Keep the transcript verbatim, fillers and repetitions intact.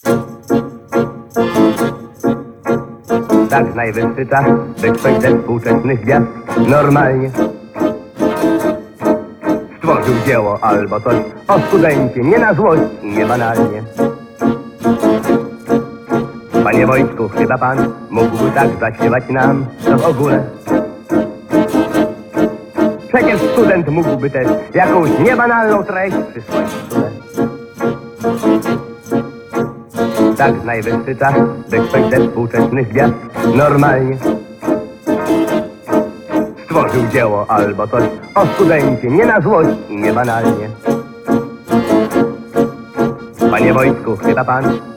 Tak najwyższy czas, by ktoś ze współczesnych gwiazd normalnie stworzył dzieło albo coś o studencie, nie na złość i nie banalnie. Panie Wojtku, chyba pan mógłby tak zaśpiewać nam, to w ogóle. Przecież student mógłby też jakąś niebanalną treść przysłać stule. Tak najwyższy czas, by ktoś ze współczesnych gwiazd normalnie stworzył dzieło albo coś o studencie, nie na złość i nie banalnie. Panie Wojtku, chyba pan